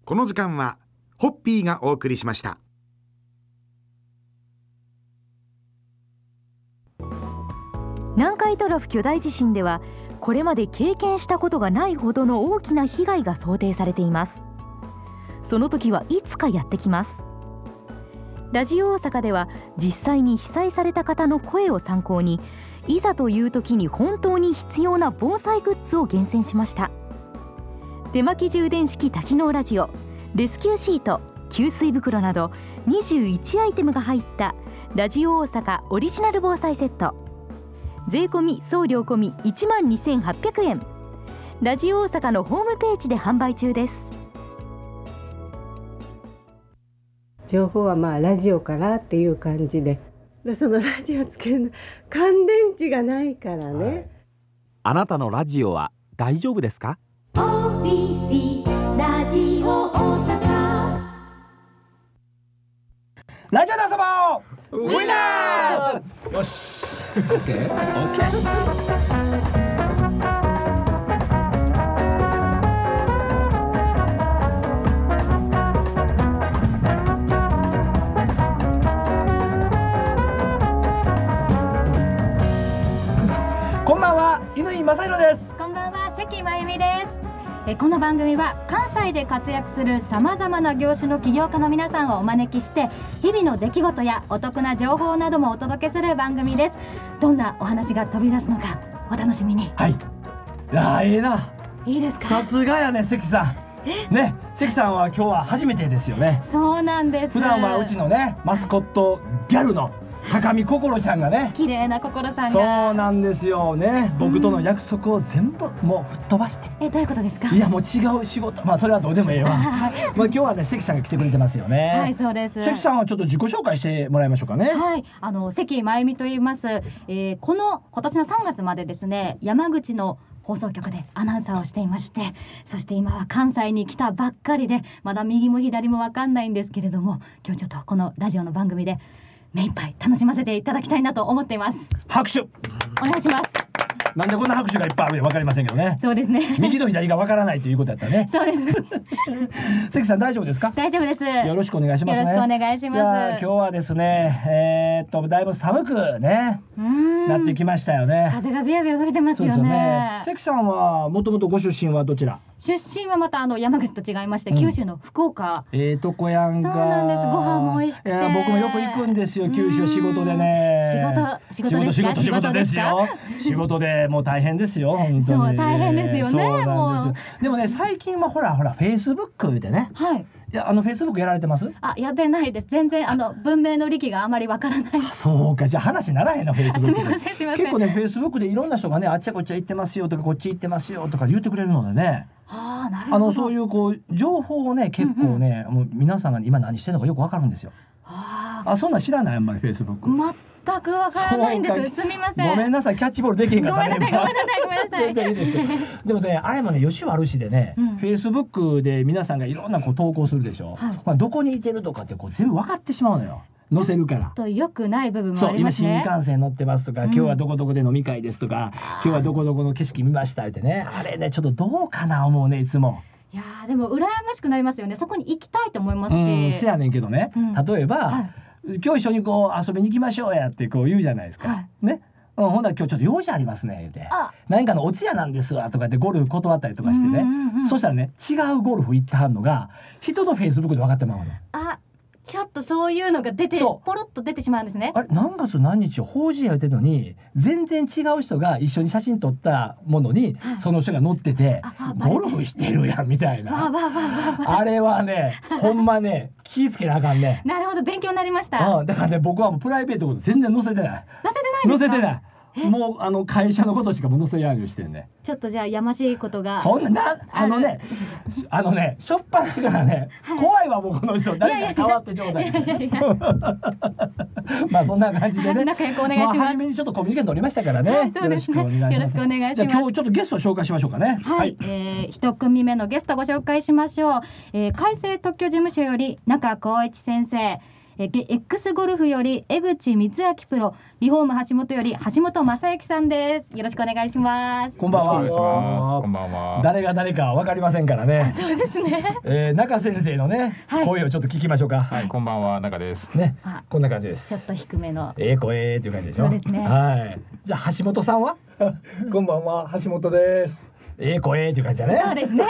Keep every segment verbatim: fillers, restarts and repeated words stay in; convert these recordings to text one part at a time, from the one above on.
この時間はホッピーがお送りしました。 南海トラフ巨大地震ではこれまで経験したことがないほどの大きな被害が想定されています。その時はいつかやってきます。ラジオ大阪では実際に被災された方の声を参考に、いざという時に本当に必要な防災グッズを厳選しました。手巻き充電式多機能ラジオ、レスキューシート、給水袋などにじゅういちアイテムが入ったラジオ大阪オリジナル防災セット、税込み送料込み いちまんにせんはっぴゃくえん、ラジオ大阪のホームページで販売中です。 情報はまあラジオからっていう感じで、でそのラジオつけるの乾電池がないからね、はい、 あなたのラジオは大丈夫ですか？ オービーシー ラジオ大阪、 ラジオで遊ぼうウィナーズ。よしオッケーオッケー。こんばんは、乾正弘です。 こんばんは、関真由美です。えこの番組は関西で活躍するさまざまな業種の起業家の皆さんをお招きして、日々の出来事やお得な情報などもお届けする番組です。どんなお話が飛び出すのかお楽しみに。 はい、いやー、いいな。 いいですか？ さすがやね、関さんね。関さんは今日は初めてですよね。 そうなんです。 普段はうちのねマスコットギャルの高見心ちゃんがね、 綺麗な心さんが。 そうなんですよね。僕との約束を全部もう吹っ飛ばして、 え、どういうことですか？ いや、もう違う仕事、まあそれはどうでもええわまあ今日はね、関さんが来てくれてますよね。 はい、そうです。 関さんはちょっと自己紹介してもらいましょうかね。 はい、あの関真由美と言います。えー、この今年のさんがつまでですね、山口の放送局でアナウンサーをしていまして、そして今は関西に来たばっかりで、まだ右も左も分かんないんですけれども、今日ちょっとこのラジオの番組で目いっぱい楽しませていただきたいなと思っています。 拍手お願いします。 なんでこんな拍手がいっぱいあるか分かりませんけどね。 そうですね。 右と左が分からないということだったね。 そうですね。 関さん大丈夫ですか？ 大丈夫です。 よろしくお願いしますね。 よろしくお願いします。 いや今日はですね、えー、っとだいぶ寒くねなってきましたよね。 風がビュービュー吹いてますよね。 そうですよね。関さんはもともとご出身はどちら？ 出身はまたあの山口と違いまして、うん、九州の福岡。 ええとこやんか。 そうなんです。ご飯も美味しくて。いや僕もよく行くんですよ、九州仕事でね。 仕事仕事ですか？ 仕事仕事ですよ。仕事でもう大変ですよ、本当に。 そう大変ですよね。 そうなんですよ。でもね、最近はほらほらフェイスブックでね。 はい。 いや、あのフェイスブックやられてます？ あ、やってないです。全然あの文明の利器があまりわからない。 そうか、じゃあ話ならへんな、フェイスブック。 すみません、すみません。 結構ね、フェイスブックでいろんな人がね、あっちゃこっちゃ行ってますよとか、こっち行ってますよとか言ってくれるのでね。 ああ、なるほど。 あのそういうこう情報をね、結構ね、うんうん、もう皆さんが今何してるのかよくわかるんですよ。ああ、そんなん知らない、あんまりフェイスブック。 全くわからないんです。すみません。 ごめんなさい、キャッチボールできへんかったね。 ごめんなさい、ごめんなさい、ごめんなさい。 全然いいですよ。でもね、あれもね、よし悪しでね、フェイスブックで皆さんがいろんなこう投稿するでしょ。はい、まあどこにいてるとかってこう全部分かってしまうのよ。載せるから。 と良くない部分もあそう、今りますね。 新幹線乗ってますとか、うん、今日はどこどこで飲み会ですとか、今日はどこどこの景色見ましたってね、あれねちょっとどうかな思うね、いつも。 いやでも羨ましくなりますよね。そこに行きたいと思いますし。 うん、せやねんけどね、うん、例えば、はい、今日一緒にこう遊びに行きましょうやってこう言うじゃないですか。はい、ね。うん、ほんなら今日ちょっと用事ありますねって、何かのお通夜なんですわとかってゴルフ断ったりとかしてね、うんうんうん、そしたらね、違うゴルフ行ってはんのが人のフェイスブックで分かってまうの。 あ、ちょっとそういうのが出てポロッと出てしまうんですね。 あれ、何月何日を法事やってるのに全然違う人が一緒に写真撮ったものに、はい、その人が載っててゴルフしてるやんみたいな。あれはね、ほんまね、気ぃつけなあかんね。 なるほど、勉強になりました。 うん、だからね、僕はもうプライベートのこと全然載せてない。 載せてないんですか？ 載せてない。もうあの会社のことしかも載せやんようしてんね。 ちょっとじゃあやましいことがそんなな、あのねあのねしょっぱなからね、はい、怖いわもうこの人、誰か変わってちょうだい。まあそんな感じでね、 仲良くお願いします。 まあ、初めにちょっとコミュニケーション取りましたからね、はい、よろしくお願いします。 よろしくお願いします。 じゃあ今日ちょっとゲストを紹介しましょうかね。 はい、はい、えー、一組目のゲストご紹介しましょう。えー、海星特許事務所より中光一先生、 え X ゴルフより江口光明プロ、リフォーム橋本より橋本正幸さんです。よろしくお願いします。 こんばんは。 よろしくお願いします。こんばんは。 誰が誰かわかりませんからね。 そうですね。 えー、中先生のね、はい、声をちょっと聞きましょうか。 はい、こんばんは、中です。 ね、こんな感じです。 ちょっと低めの。 ええ声っていう感じでしょ。 そうですね。 はい。じゃあ橋本さんは？ こんばんは、橋本です。 ええ声っていう感じだね。 そうですね。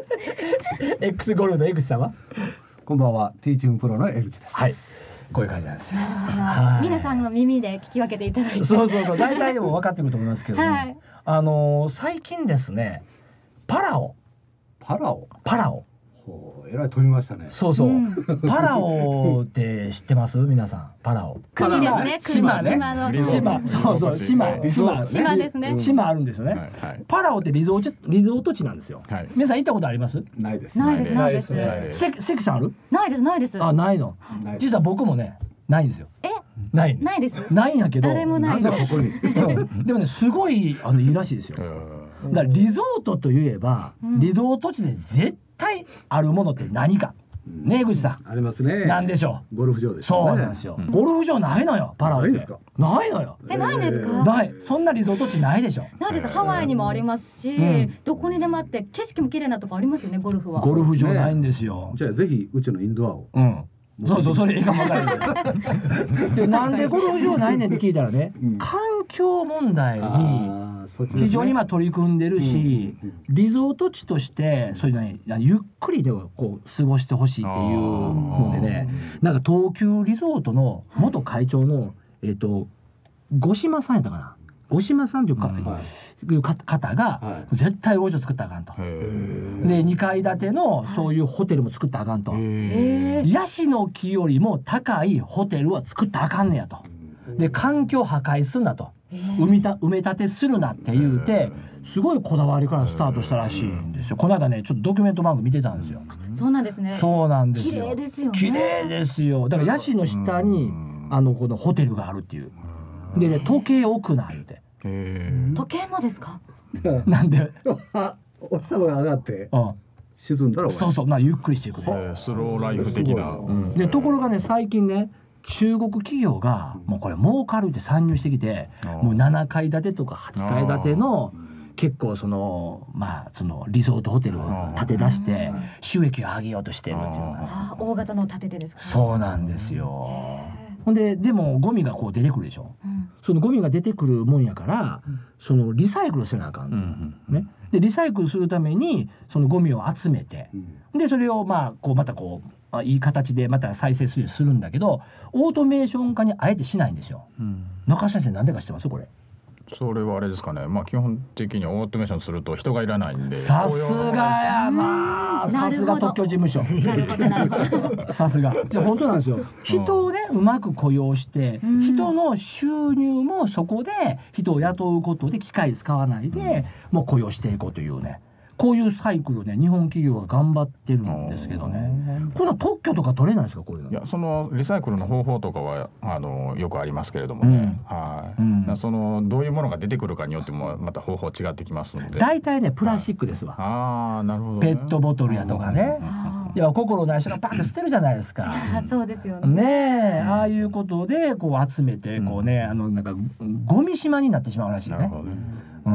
X ゴルフの江口さんは？ こんばんは、ティーチングプロの江口です。 はい。こういう感じなんですよ。 皆さんの耳で聞き分けていただいて。 そうそうそう、大体でも分かってくると思いますけども、はい、あのー、最近ですね、パラオ、 パラオ、 パラオ。 ほう、えらい飛びましたね。 そうそう、うん、パラオって知ってます？皆さん、パラオ。 国ですね。 島ね。 島の島、そうそう、島、島、 島ですね。 島あるんですよね。はい、パラオってリゾートリゾート地なんですよ。はい、皆さん行ったことあります？ ないです。 ないです。ないです。 関関さんある？ ないです。ないです。 あ、ないの。実は僕もね、ないんですよ。 え？ ない。 ないです。 ないんやけど。 誰もないです。 でもね、すごいあのいいらしいですよ。だからリゾートといえば、リゾート地で絶対あるものって何か。ね、江口さん。 ありますね。 なんでしょう。ゴルフ場です。 そうなんですよ。ゴルフ場ないのよ、パラオって。ないのよ。 え、ないんですか？ ない。そんなリゾート地ないでしょ。 ないです。ハワイにもありますし、どこにでもあって景色も綺麗なとこありますよね、ゴルフは。 ゴルフ場ないんですよ。 じゃあぜひうちのインドアを。 うん。そうそう、それいいかもわからないで、なんでゴルフ場ないねんって聞いたらね、環境問題に非常に今取り組んでるし、リゾート地としてそういうのにゆっくりでこう過ごしてほしいっていうのでね、なんか東急リゾートの元会長のえっと五島さんやったかな、五島さんというか、うん、いう方が、はい、絶対路上作ったらあかんと。でにかい建てのそういうホテルも作ったらあかんと。ヤシの木よりも高いホテルは作ったらあかんねやと。で環境破壊すんなと。埋めた埋め立てするなって言うて、すごいこだわりからスタートしたらしいんですよ。この間ね、ちょっとドキュメント番組見てたんですよ。 そうなんですね。 そうなんですよ。 綺麗ですよね。 綺麗ですよ。だからヤシの下にあのこのホテルがあるっていう。でね、時計置くなって。 時計もですか？ なんでお日様が上がって沈んだら、 そうそう、まあゆっくりしていく。 スローライフ的な。 でところがね、最近ね、中国企業がもうこれ儲かるって参入してきて、もうななかい建てとかはちかい建ての結構そのまあそのリゾートホテルを建て出して収益を上げようとしてるっていうのが。 大型の建ててですか？ そうなんですよ。ほんででもゴミがこう出てくるでしょ、うん、そのゴミが出てくるもんやから、うん、そのリサイクルせなあかん、うんね、でリサイクルするためにそのゴミを集めて、うん、でそれをまあこうまたこういい形でまた再生するするんだけど、オートメーション化にあえてしないんですよ、うん、中先生なんでか知ってますこれ？ それはあれですかね、まあ基本的にオートメーションすると人がいらないんで。 さすがやな、さすが特許事務所。さすが。じゃあ本当なんですよ。人をねうまく雇用して、人の収入もそこで人を雇うことで機械使わないでもう雇用していこうというね。こういうサイクルね、日本企業が頑張ってるんですけどね。この特許とか取れないですか、こういうの？ いや、そのリサイクルの方法とかはあのよくありますけれどもね。うん、はい。うん、そのどういうものが出てくるかによってもまた方法違ってきますので。 大体ね、プラスチックですわ。 ああ、なるほど、 ね。ペットボトルやとかね。いや、心ない人がパンって捨てるじゃないですか。 そうですよね。 ねえ、ああいうことでこう集めてこうね、あのなんかゴミ島になってしまうらしいね。なるほどね。 うん、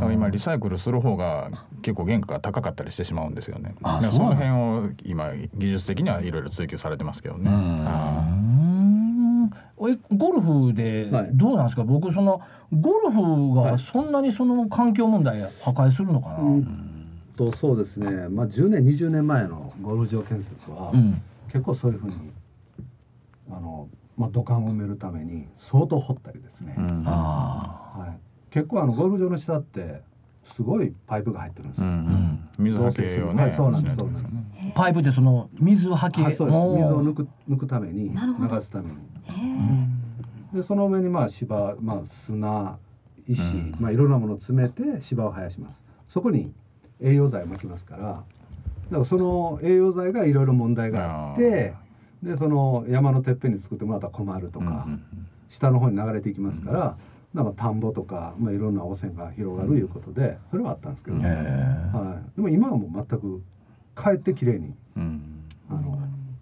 今リサイクルする方が結構原価が高かったりしてしまうんですよね。ああ、その辺を今技術的にはいろいろ追求されてますけどね。 え、ゴルフでどうなんですか？はい、僕そのゴルフがそんなにその環境問題破壊するのかな？はい、うんとそうですね。まあじゅうねんにじゅうねんまえのゴルフ場建設は、うん、結構そういうふうにあのまあ土管を埋めるために相当掘ったりですね。うん、ああ、はい。結構あのゴルフ場の下ってすごいパイプが入ってるんですよ。うんうん、 水はけをね。 はい、そうなんです。そうです。 パイプってその水はけ、 はい、そうです。水を抜く抜くために流すために。でその上にまあ芝、まあ砂、石、うん、まあいろんなものを詰めて芝を生やします。そこに栄養剤をまきますから、だからその栄養剤がいろいろ問題があって、でその山のてっぺんに作ってもらったら困るとか、うんうん、下の方に流れていきますから。うん、だから田んぼとか、まあ、いろんな汚染が広がるいうことでそれはあったんですけど、ね、はい、でも今はもう全くかえってきれいに、うん、あの作ってます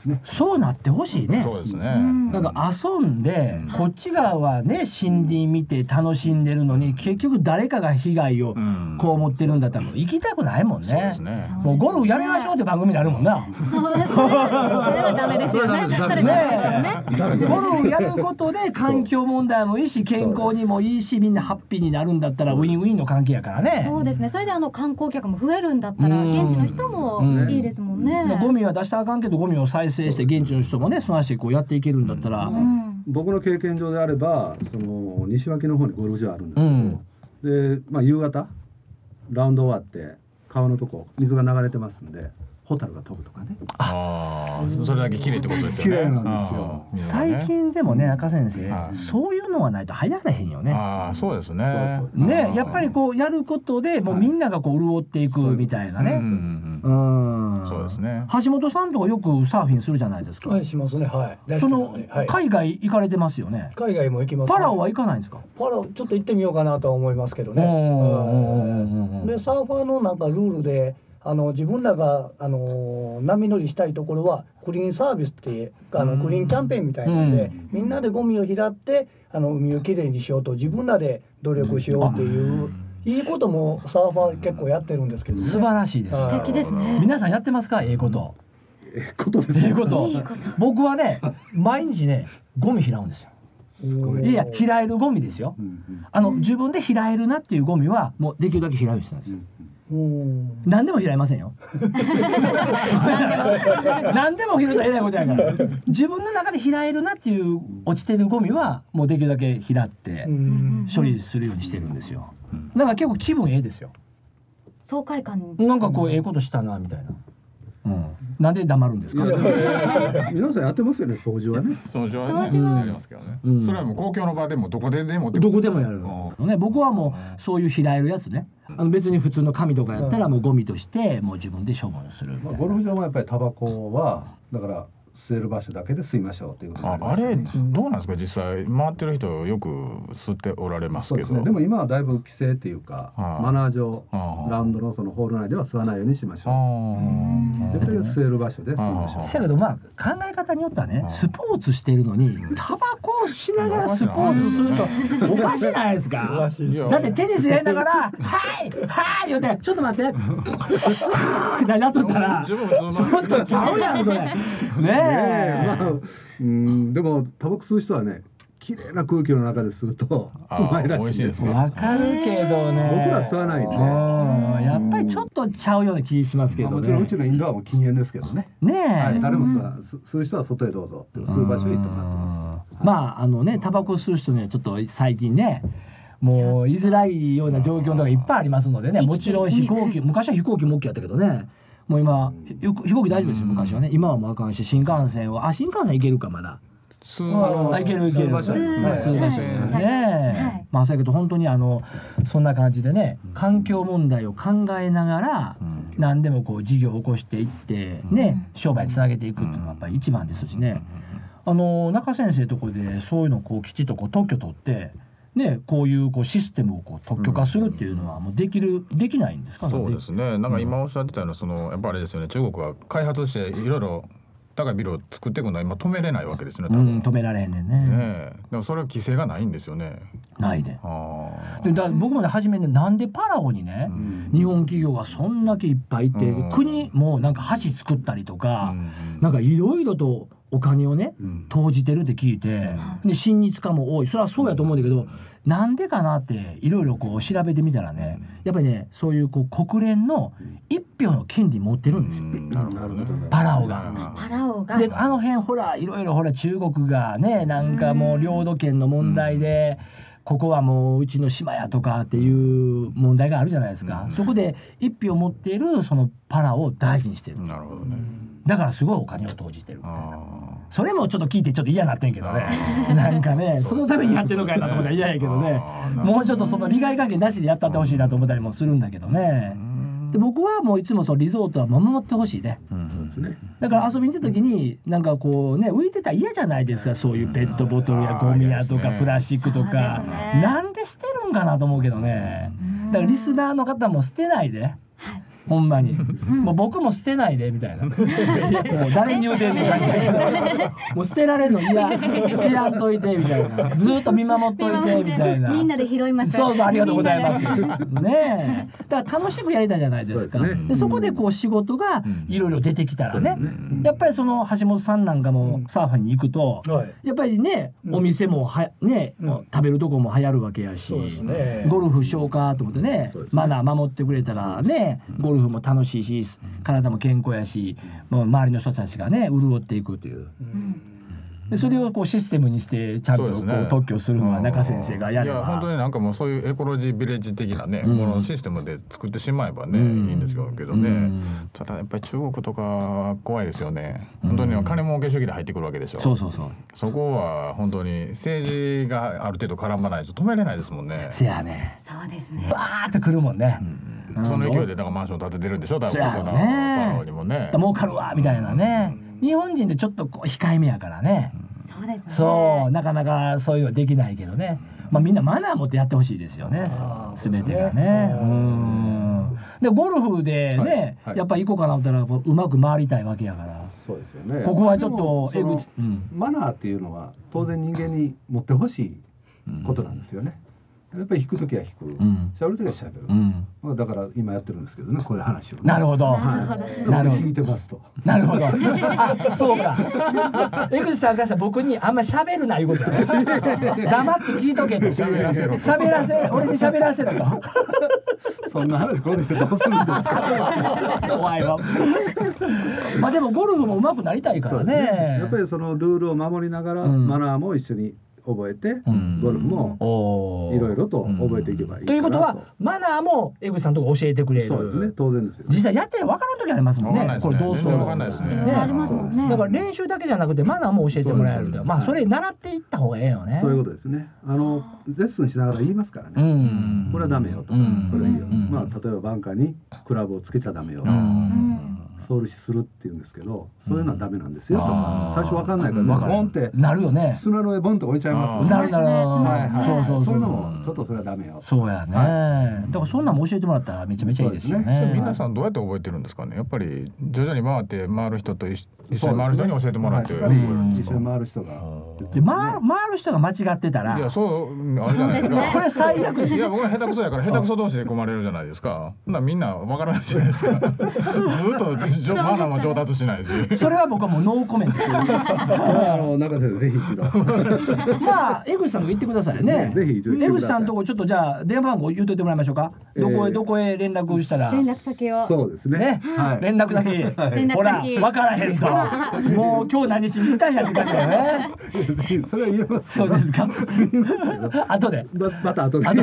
ですね。 そうなってほしいね。 そうですね。 なんか遊んで、うん、こっち側はね森林見て楽しんでるのに結局誰かが被害をこう持ってるんだったら行きたくないもんね。そうですね。もうゴルフやめましょうって番組になるもんな。 そうですね。それはダメですよね。それね。 ゴルフやることで環境問題もいいし健康にもいいしみんなハッピーになるんだったらウィンウィンの関係やからね。 そうですね。それであの観光客も増えるんだったら現地の人もいいですもんね。 ゴミは出したらあかんけどゴミを再生して現地の人もねその足でこうやっていけるんだったら、うん、 僕の経験上であればその西脇の方にゴルフ場あるんですけど、うん、で、まあ、夕方ラウンド終わって川のとこ水が流れてますんでホタルが飛ぶとかね。 ああ、それだけ綺麗ってことですよね。 綺麗なんですよ。 最近でもね中先生、そういうのはないと入られへんよね。 ああ、そうですね。 ね、やっぱりこうやることでもうみんながこう潤っていくみたいなね。うん。 そうですね。 橋本さんとかよくサーフィンするじゃないですか。 はい、しますね。はい。 その海外行かれてますよね。 海外も行きます。 パラオは行かないんですか。 パラオちょっと行ってみようかなとは思いますけどね。でサーファーのなんかルールで。あの自分らがあの波乗りしたいところはクリーンサービスってあのクリーンキャンペーンみたいなので、みんなでゴミを拾ってあの海をきれいにしようと自分らで努力しようっていういいこともサーファー結構やってるんですけどね。 素晴らしいです。 素敵ですね。 皆さんやってますか？ええこと。 ええことですよ。 ええこと。僕はね毎日ねゴミ拾うんですよ。いや拾えるゴミですよ。あの自分で拾えるなっていうゴミはもうできるだけ拾うようにしてるんですよ。何でも拾えませんよ。何でも拾ったらえらいことやから自分の中で拾えるなっていう落ちてるゴミはもうできるだけ拾って処理するようにしてるんですよ。だから結構気分ええですよ。 爽快感なんかこうええことしたなみたいな。うん、なんで黙るんですか。 皆さんやってますよね、掃除はね。 掃除はね、やりますけどね。うん、それはもう公共の場でもどこででもどこでもやるのね。僕はもうそういう拾えるやつね。あの別に普通の紙とかやったらもうゴミとしてもう自分で処分するみたいな。 ゴルフ場もやっぱりタバコはだから吸える場所だけで吸いましょうということになりますね。 あれどうなんですか、実際回ってる人よく吸っておられますけど。 そうですね。でも今はだいぶ規制っていうかマナー上ラウンドのそのホール内では吸わないようにしましょう。で吸える場所で吸いましょう。 だけどまあ考え方によってはねスポーツしているのにタバコをしながらスポーツするとおかしいじゃないですか。だってテニスやりながらはいはい言うてちょっと待ってみたいになっとったらちょっとちゃうやんそれね。 えまあ、うんでもタバコ吸う人はね綺麗な空気の中で吸うとうまいらしいです。 わかるけどね。 僕ら吸わないんで、 やっぱりちょっとちゃうような気しますけどね。 もちろんうちのインドアも禁煙ですけどね。 ねえ、 はい、誰も吸吸う人は外へどうぞって吸う場所へ行ってもらってます。 まああのねタバコ吸う人にはちょっと最近ね。もう居づらいような状況とかいっぱいありますのでね。もちろん飛行機昔は飛行機も OK やったけどね。もう今飛行機大丈夫ですよ昔はね。今はもうあかんし新幹線はあ新幹線行けるかまだ。あ行ける行ける。そうですね。まあだけど本当にあのそんな感じでね環境問題を考えながら何でもこう事業を起こしていってね商売つなげていくっていうのがやっぱり一番ですしね。あの中先生とこでそういうのをこうきちっとこう特許取って。ね、こういうこうシステムをこう特許化するっていうのはもうできる、うん、できないんですか。 そうですね。なんか今おっしゃってたようなそのやっぱりあれですよね。中国は開発していろいろ高いビルを作っていくのは今止めれないわけですよね。多分、 うん、止められへんねんね。 ねでもそれは規制がないんですよね。 ないで。でだ僕もね初めねなんでパラオにね、うん、日本企業がそんだけいっぱいいて、うん、国もなんか橋作ったりとか、うん、なんかいろいろとお金をね、うん、投じてるって聞いて、うん、で親日家も多い。それはそうやと思うんだけど、うん、なんでかなっていろいろこう調べてみたらね、うん、やっぱりねそういうこう国連の一票の権利持ってるんですよ、うん、なるほどね、パラオが。 パラオがであの辺ほらいろいろほら中国がねなんかもう領土権の問題で、うんここはもううちの島やとかっていう問題があるじゃないですか、うん、そこで一票持っているそのパラを大事にしてる。 なるほどね。 だからすごいお金を投じてるみたいな。それもちょっと聞いてちょっと嫌になってんけどねなんかねそのためにやってるのかいなと思ったら嫌やけどねもうちょっとその利害関係なしでやったってほしいなと思ったりもするんだけどね。で僕はもういつもそのリゾートは守ってほしいね、うん、だから遊びに行った時になんかこうね浮いてたら嫌じゃないですか。そういうペットボトルやゴミやとかプラスチックとか、なんで捨てるんかなと思うけどね。だからリスナーの方も捨てないで、 ほんまにもう僕も捨てないでみたいなもう誰に言うてんの感じだけどもう捨てられるの嫌捨てやんといてみたいなずっと見守っといてみたいなみんなで拾いますそうそうありがとうございますねえだから楽しくやりたいじゃないですか。 そ, で、ね、でそこでこう仕事がいろいろ出てきたらね、うん、やっぱりその橋本さんなんかもサーファーに行くと、うん、やっぱりね、うん、お店もはね、うん、食べるとこも流行るわけやし、ね、ゴルフしようかと思って ね, ねマナー守ってくれたらねゴルフも楽しいし体も健康やし、もう周りの人たちがね潤っていくという、うんでそれをこうシステムにしてちゃんとこう特許するのは中先生がやれば、 いや本当になんかもうそういうエコロジービレッジ的なね、うん、ものシステムで作ってしまえばね、うん、いいんですけどね、うん、ただやっぱり中国とか怖いですよね。本当に金儲け主義で入ってくるわけでしょ。 そうそうそう。 そこは本当に政治がある程度絡まないと止めれないですもんね。 せやね。 そうですね。 バーってくるもんね。 うん、その勢いでだからマンション建ててるんでしょ。多分そのパロにもね。 儲かるわみたいなね。日本人でちょっとこう控えめやからね。 そうですね。 そうなかなかそういうのできないけどね。まあみんなマナー持ってやってほしいですよね。すべてがね。うん。でゴルフでね、はいはい、やっぱり行こうかな思ったらうまく回りたいわけやから。 そうですよね。 ここはちょっと江口、 うん、マナーっていうのは当然人間に持ってほしいことなんですよね。やっぱり弾くときは弾く、喋るときは喋る、うんまあ、だから今やってるんですけどね、こういう話を、ね、 なるほど、 はい、なるほど弾いてますと。 なるほどあ、そうか江口さんがしたら僕にあんま喋るないうことやね黙って聞いとけと喋らせろ喋らせ俺に喋らせろとそんな話ここでしてどうするんですか怖いわまあでもゴルフも上手くなりたいから ね, ねやっぱりそのルールを守りながら、うん、マナーも一緒に覚えて、うん、ゴルフもいろいろと覚えていけばいいかなと、うん、ということはマナーも江口さんとか教えてくれる。 そうですね、当然ですよ。 実際やって分からん時ありますもんね。 分かんないですね。 これどうするの分かんないですね。 ね、 ありますもんね。 だから練習だけじゃなくてマナーも教えてもらえるんだよ。まあそれ習っていった方がええよね。 そういうことですね。あのレッスンしながら言いますからね。うん、これはダメよとか、うん、これはいいよ。うん、まあ例えばバンカーにクラブをつけちゃダメよとか。うんソールするっていうんですけど、そういうのはダメなんですよとか、最初わかんないからボンってなるよね。 砂の上ボンと置いちゃいます。 なるなる。 そうそうそういうのもちょっとそれはダメよ。 そうやね。だからそんなの教えてもらったらめちゃめちゃいいですよね。 皆さんどうやって覚えてるんですかね。やっぱり徐々に回って回る人と一緒に回る人に教えてもらって、 一緒に回る人がで回る人が間違ってたら、 いやそうあれじゃないですか。 これ最悪。 いや僕は下手くそやから下手くそ同士で組まれるじゃないですか。なみんなわからないじゃないですか。ずっとマナーも上達しないし。 それは僕はもうノーコメント。 あの中先生ぜひ一度。 まあ江口さんと言ってくださいね。 ぜひ江口さんとこちょっとじゃあ電話番号言うといてもらいましょうか。どこへどこへ連絡したら。 連絡先を。 そうですね。 連絡先。ほら分からへんと。もう今日何しに来たんやって感じだよね。 それは言えます。 そうですか。後で。 また後で。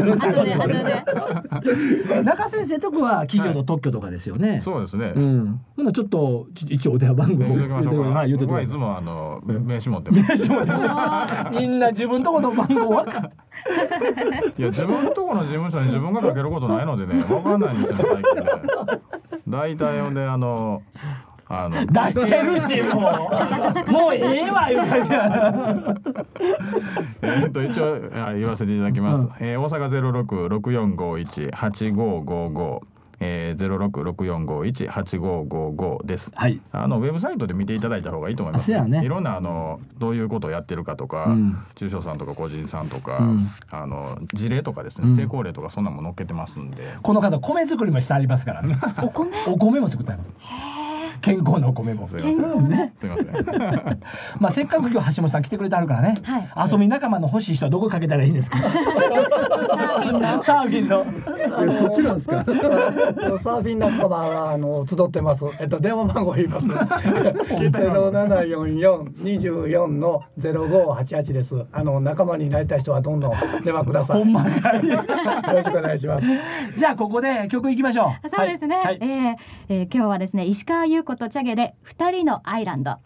中先生とこは企業の特許とかですよね。 そうですね。 うん。ほなちょっと一応お電話番号言うてきましょうか。僕はいつもあの名刺持ってます。みんな自分とこの番号わかる。 いや自分とこの事務所に自分がかけることないのでね、わからないんですよ最近ね。大体ほんであの。あの出してるしもうもうええわいう感じや。 えっと一応言わせていただきます。うん、えー、大阪ゼロ六六四五一八五五五。えー、ゼロロクロクヨンゴイチハチゴーゴーゴーです。はい。あのウェブサイトで見ていただいた方がいいと思います。ね、いろんなあのどういうことをやってるかとか、うん、中小さんとか個人さんとか、うん、あの事例とかですね、うん、成功例とかそんなもの載っけてますんで。 この方米作りもしてありますからね。 お米？ お米も作ってあります。健康なお米も。 すみません。ね、すみません。 まあせっかく今日橋本さん来てくれてあるからね。はい、遊び仲間の欲しい人はどこかけたらいいんですか。サーフィンの。 サーフィンの。そっちなんですか。 サーフィン仲間はあの集ってます。えっと電話番号言います。ゼロななよんよんにじゅうよんのゼロごはちはちです。あの仲間になりたい人はどんどん電話ください。 ほんまかい。よろしくお願いします。 じゃあここで曲いきましょう。そうですね。はい、えーえー、今日はですね石川優子とチャゲでふたりのアイランド。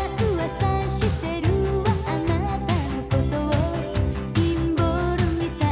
「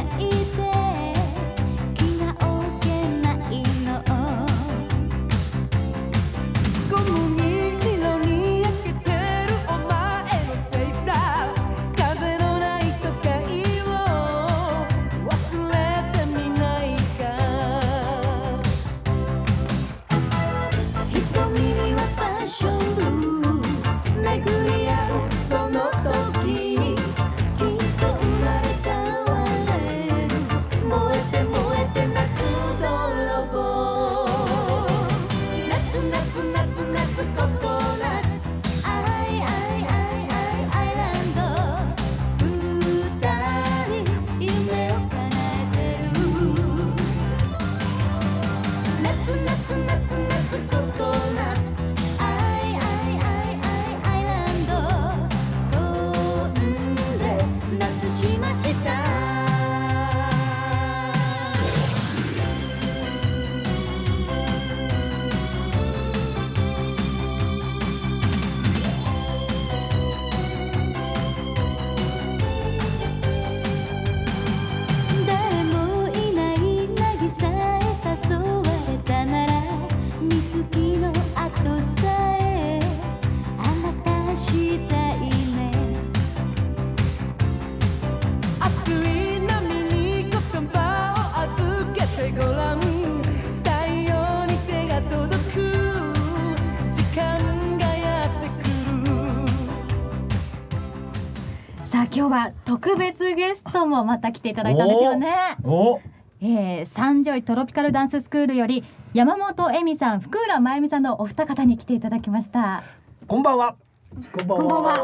今日は特別ゲストもまた来ていただいたんですよね。 おえー、サンジョイトロピカルダンススクールより山本恵美さん、福浦真由美さんのお二方に来ていただきました。 こんばんは。 こんばんは。 こんばんは。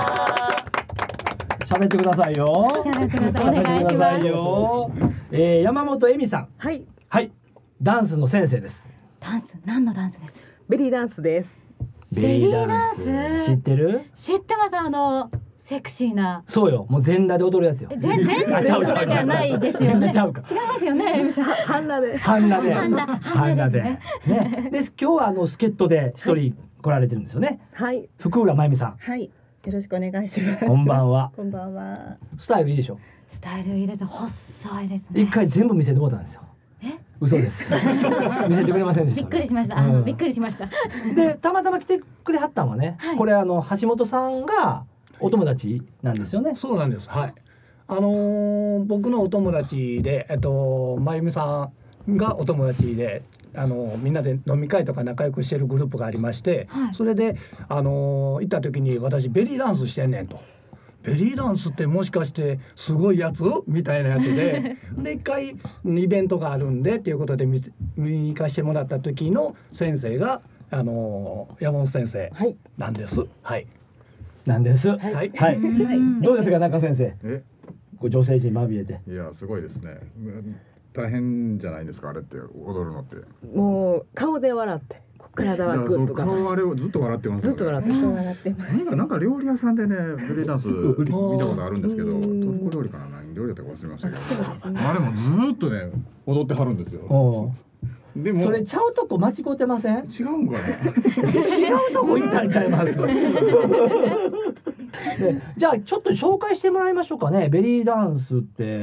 喋ってくださいよ。 喋ってください。お願いします。 えー、山本恵美さん。 はいはいダンスの先生です。 ダンス、何のダンスです？ ベリーダンスです。 ベリーダンス知ってる？ 知ってます。あのセクシーな。 そうよ、もう全裸で踊るやつよ。 全然じゃないですよね。 ちゃうか。 違いますよね。 半裸で。 半裸で。 半裸半裸ですね。 ね。で今日はあの助っ人で一人来られてるんですよね。 はい。 福浦真由美さん。 はい。よろしくお願いします。 こんばんは。 こんばんは。 スタイルいいでしょ。 スタイルいいです。細いですね。 一回全部見せてもらったんですよ。 え？ 嘘です。見せてくれませんでした。 びっくりしました。あのびっくりしました。 でたまたま来てくれはったんはね。これあの橋本さんがお友達なんですよね。 そうなんです。はい。あのー、僕のお友達で、えっと真由美さんがお友達で、あのー、みんなで飲み会とか仲良くしてるグループがありまして、はい、それであのー、行った時に私ベリーダンスしてんねんと。ベリーダンスってもしかしてすごいやつみたいなやつでで一回イベントがあるんでっていうことで見に行かしてもらった時の先生があのー、山本先生なんです。はい。はいなんです。はい。 はい。 はい、どうですか中先生。 え、 こう女性陣まみれて。 いやすごいですね。大変じゃないですかあれって踊るのって。 もう顔で笑って。体はグッとか。 顔あれをずっと笑ってます。 ずっと笑って。 ずっと笑ってます。 なんかなんか料理屋さんでねベリーダンス見たことあるんですけど、トルコ料理かな何料理だったか忘れましたけど。あれもずっとね踊ってはるんですよ。 でもそれちゃうとこ間違ってません？ 違うんかな。 違うとこ行ったんちゃいます。でじゃあちょっと紹介してもらいましょうかね。ベリーダンスって、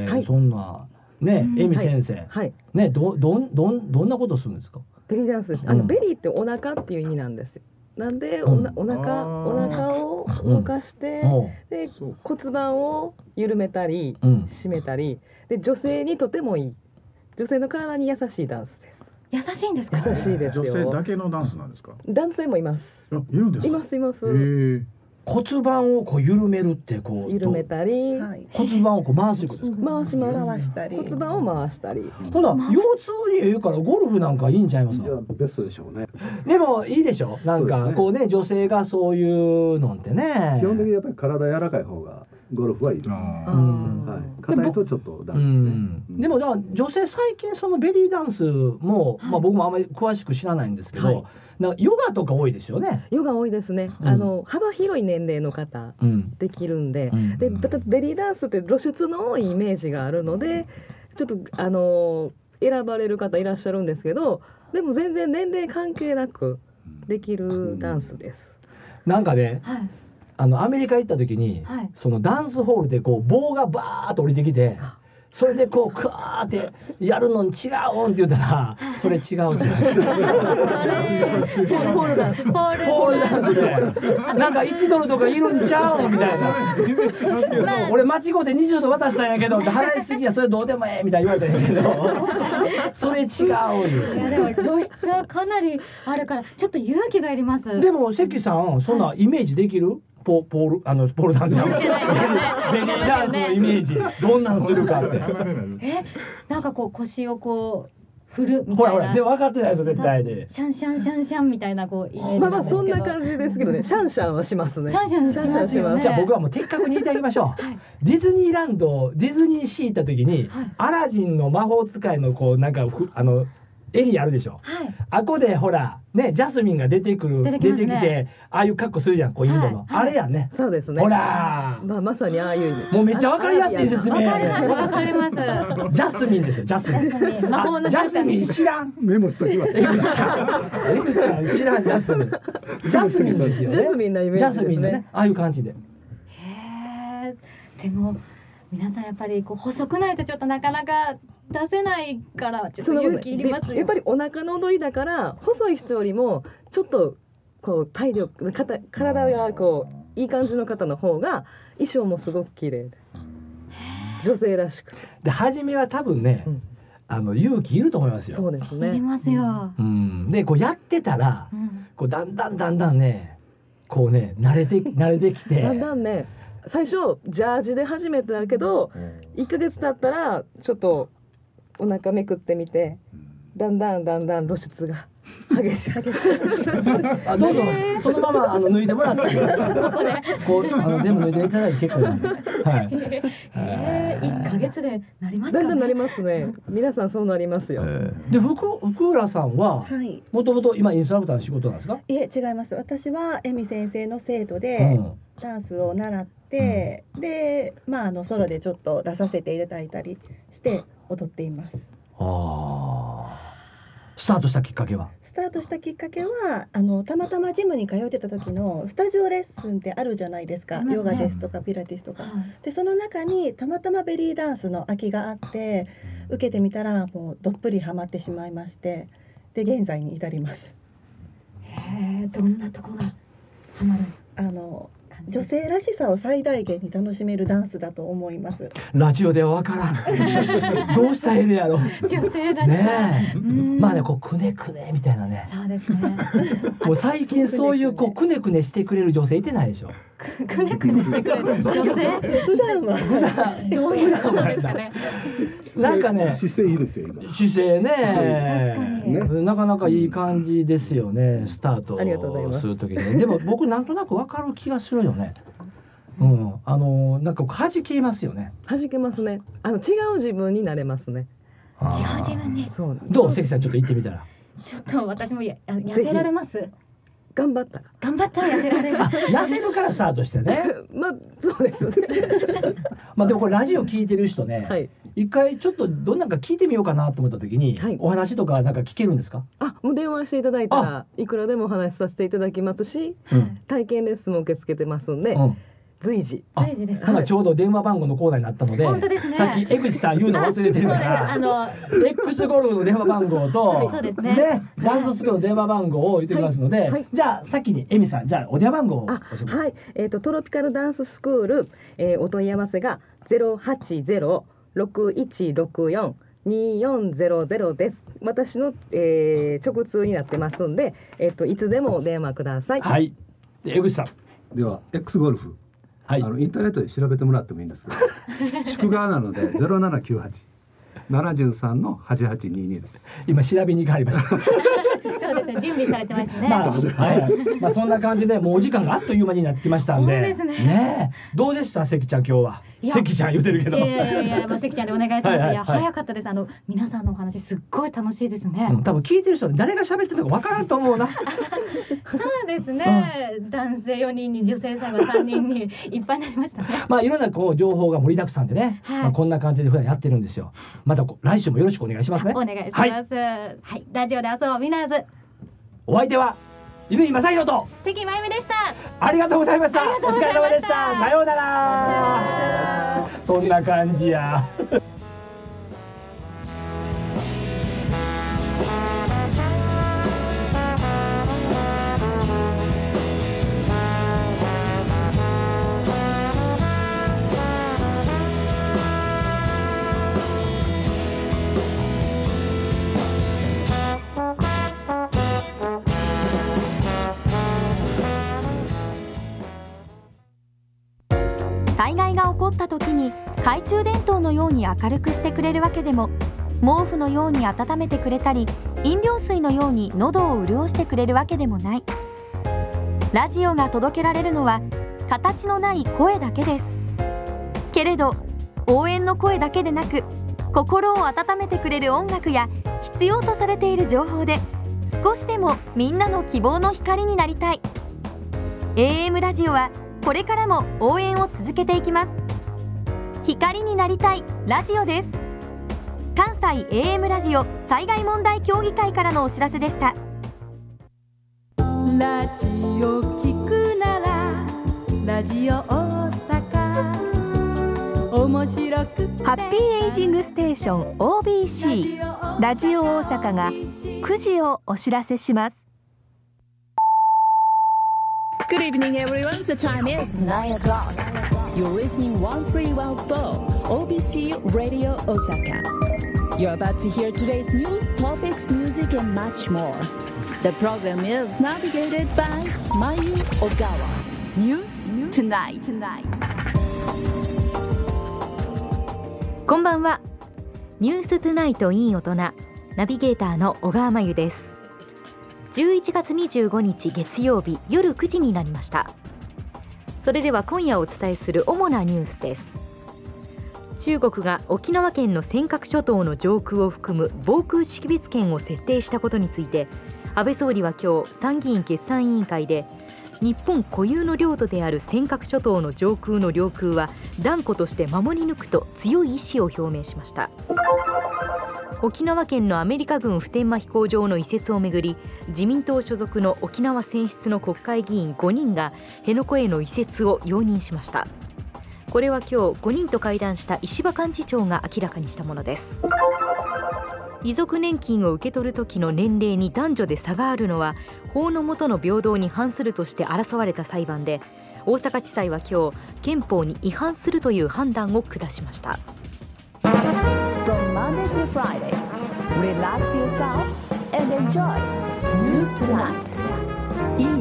はい、そんなね恵美先生、はいはい、ねどどんどんどんなことするんですか？ ベリーダンスです。あの、うん、ベリーってお腹っていう意味なんですよ。なんでおな、うん、お腹お腹を動かして、うん、で骨盤を緩めたり、うん、締めたりで女性にとてもいい女性の体に優しいダンスです。 優しいんですか？ 優しいですよ。 女性だけのダンスなんですか？ 男性もいます。 いるんですか？ いますいます。 骨盤をこう緩めるってこう緩めたり、 骨盤をこう回すことですか？ 回します。 回したり骨盤を回したり。 ほら腰痛に言うからゴルフなんかいいんちゃいますか？ いやベストでしょうね。 でもいいでしょ。なんかこうね女性がそういうのってね。 基本的にやっぱり体柔らかい方がゴルフはいいです。はい。硬いとちょっとダメですね。 でも女性最近そのベリーダンスもまあ僕もあんまり詳しく知らないんですけど。なんかヨガとか多いですよね。 ヨガ多いですね。うん、あの幅広い年齢の方、うん、できるんで、うん、でベリーダンスって露出の多いイメージがあるので、ちょっとあの選ばれる方いらっしゃるんですけど、でも全然年齢関係なくできるダンスです。 なんかね、はい、あのアメリカ行った時に、はい、そのダンスホールでこう棒がバーッと降りてきて。それでこうクワーってやるのに違うんって言ったらそれ違うってポールダンスポールダンスでなんかいちドルとかいるんちゃうみたいな俺間違うてにじゅうドル渡したんやけど払いすぎやそれどうでもええみたいに言われたんやけどそれ違うよ。 いやでも露出はかなりあるからちょっと勇気がいります。 でも関さんそんなイメージできる？ポポールあのポールダンスじゃん。ベリーダンスのイメージどんなんするかって。 え、なんかこう腰をこう振るみたいな。 ほらほら、で分かってないですよ絶対で。 シャンシャンシャンシャンみたいなこうイメージまあまあそんな感じですけどね。シャンシャンはしますね。 シャンシャンしますよね。 じゃあ僕はもう的確に言ってあげましょう。はい、ディズニーランドディズニーシー行った時に、はい、アラジンの魔法使いのこうなんかあの。エリアあるでしょ、はい、あこでほらねジャスミンが出てくる 出て、ね、出てきてああいう格好するじゃんこうインドの、はい、あれやね。 そうですね。 ほらまあまさにああいうもうめっちゃわかりやすい説明やね。わかりますわかります。 ジャスミンですよジャスミン。魔法のジャスミン知らん。 メモしときます。 エグさんエグさん知らんジャスミン。ジャスミンですよね。 ジャスミンなイメージですね。 ジャスミンのねああいう感じで。へえ。でも皆さんやっぱりこう細くないとちょっとなかなか出せないからちょっと勇気いりますよ。 やっぱりお腹の踊りだから細い人よりもちょっとこう体力体体がこういい感じの方の方が衣装もすごく綺麗で女性らしくで初めは多分ね、うん、あの勇気いると思いますよ。 そうですね。 いりますよ。 うん、でこうやってたら、うん、こうだんだんだんだんねこうね慣れて慣れてきてだんだんね最初ジャージで始めたけど、いっかげつ経ったらちょっとお腹めくってみて、だんだんだんだん露出が激しい激しいあ、どうぞそのままあの脱いでもらってここでこうあの全部脱いでいただいて結構なんで、はい。 えー、いっかげつでなりますかね。 だんだんなりますね。皆さんそうなりますよ。 で、福福浦さんはもともと今インストラクターの仕事なんですか？ いえ、違います。私は恵美先生の生徒で、うん、ダンスを習って、うん、で、まああのソロでちょっと出させていただいたりして踊っています。 ああ。スタートしたきっかけは？ スタートしたきっかけはあのたまたまジムに通ってた時のスタジオレッスンってあるじゃないですか、ね、ヨガですとかピラティスとか、うん、でその中にたまたまベリーダンスの空きがあって受けてみたらもうどっぷりハマってしまいまして、で現在に至ります。 へえ、どんなとこがハマる？ あの女性らしさを最大限に楽しめるダンスだと思います。 ラジオではわからんどうしたらええやろ女性らしさねえ、まあね、こうくねくねみたいなね。 そうですねもう最近そういうこうくねくねしてくれる女性いてないでしょ。 くねくねしてくれる女性普段は普段どういうことですかね。 なんかね、姿勢いいですよ今。 姿勢ね、 確かに、 ね、なかなかいい感じですよね、スタートする時に。でも僕なんとなくわかる気がするよね。うん、あのなんか弾けますよね。 弾けますね。あの違う自分になれますね。 違う自分ね。 そう。 どう関さん、ちょっと言ってみたら。 ちょっと私もや痩せられます。 頑張った頑張ったら痩せられる。 痩せるからスタートしてね。 まあそうですね。 まあでもこれラジオ聞いてる人ね、 はい、 一回ちょっとどんなんか聞いてみようかなと思った時に、はい、お話とかなんか聞けるんですか？ あ、もう電話していただいたらいくらでもお話しさせていただきますし、うん、体験レッスンも受け付けてますんで。うん、随時。 随時です。 なんかちょうど電話番号のコーナーになったので、 本当ですね、 さっき江口さん言うの忘れてるから、 あの X ゴルフの電話番号と、 そうですね、 ね、ダンススクールの電話番号を言ってきますので、はいはい、じゃあ先に恵美さん、じゃあお電話番号を教えてください。 はい、えっとトロピカルダンススクール、えー、お問い合わせがゼロはちゼロ ろくいちろくよん によんゼロゼロです。私の、えー、直通になってますんで、えっといつでもお電話ください。 はい。江口さん。 では X ゴルフ。はい、あのインターネットで調べてもらってもいいんですけど宿川なのでゼロななきゅうはち ななさんのはちはちににです。 今調べに行かれましたそうですね、準備されてますね。 まあ、はい、まあそんな感じでもうお時間があっという間になってきましたんで。 そうですね。 ねえ、どうでした関ちゃん今日は。関ちゃん言ってるけど。 いやいやいや、まあ関ちゃんでお願いします。はいはいはい、いや早かったです。あの皆さんのお話すっごい楽しいですね。 うん、多分聞いてる人誰が喋ってるのかわからんと思うな。 そうですね。うん、男性よにんに女性最後さんにんにいっぱいになりましたね。 まあいろんなこう情報が盛りだくさんでね。はい、まあこんな感じで普段やってるんですよ。また来週もよろしくお願いしますね。 お願いします。はい、はい、ラジオで遊ぼうミナーズ。 お相手は乾正弘と関真由美でした。 ありがとうございました。お疲れ様でした。さようなら。そんな感じや。 災害が起こった時に懐中電灯のように明るくしてくれるわけでも、毛布のように温めてくれたり、飲料水のように喉を潤してくれるわけでもない。ラジオが届けられるのは形のない声だけです。けれど応援の声だけでなく、心を温めてくれる音楽や必要とされている情報で少しでもみんなの希望の光になりたい。 エーエム ラジオはこれからも応援を続けていきます。光になりたいラジオです。関西 エーエム ラジオ災害問題協議会からのお知らせでした。 ラジオ聞くならラジオ大阪、面白くハッピーエイジングステーション オービーシー ラジオ大阪がくじをお知らせします。 Good evening, everyone. The time is nine o'clock. You're listening one three one four O B C Radio Osaka. You're about to hear today's news, topics, music, and much more. The program is navigated by Mayu Ogawa. News tonight. tonight. こんばんは。ニューストゥナイトいい大人、ナビゲーターの小川真由です。じゅういちがつにじゅうごにち月曜日夜くじになりました。それでは今夜お伝えする主なニュースです。中国が沖縄県の尖閣諸島の上空を含む防空識別圏を設定したことについて、安倍総理は今日参議院決算委員会で、日本固有の領土である尖閣諸島の上空の領空は断固として守り抜くと強い意志を表明しました。沖縄県のアメリカ軍普天間飛行場の移設をめぐり、自民党所属の沖縄選出の国会議員ごにんが辺野古への移設を容認しました。これは今日ごにんと会談した石破幹事長が明らかにしたものです。遺族年金を受け取る時の年齢に男女で差があるのは法の下の平等に反するとして争われた裁判で、大阪地裁は今日憲法に違反するという判断を下しました。 From Monday to Friday, relax yourself and enjoy News Tonight. いい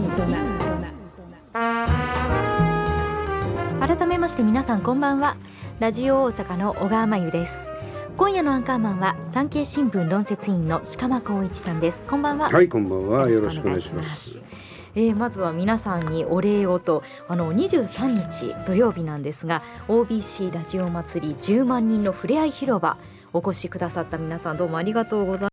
大人。 改めまして皆さんこんばんは。ラジオ大阪の小川真由です。今夜のアンカーマンは産経新聞論説委員の鹿間光一さんです。こんばんは。 はい、こんばんは。よろしくお願いします。 えー、まずは皆さんにお礼をと、あのにじゅうさんにち土曜日なんですが オービーシー ラジオ祭りじゅうまんにんのふれあい広場お越しくださった皆さんどうもありがとうございます。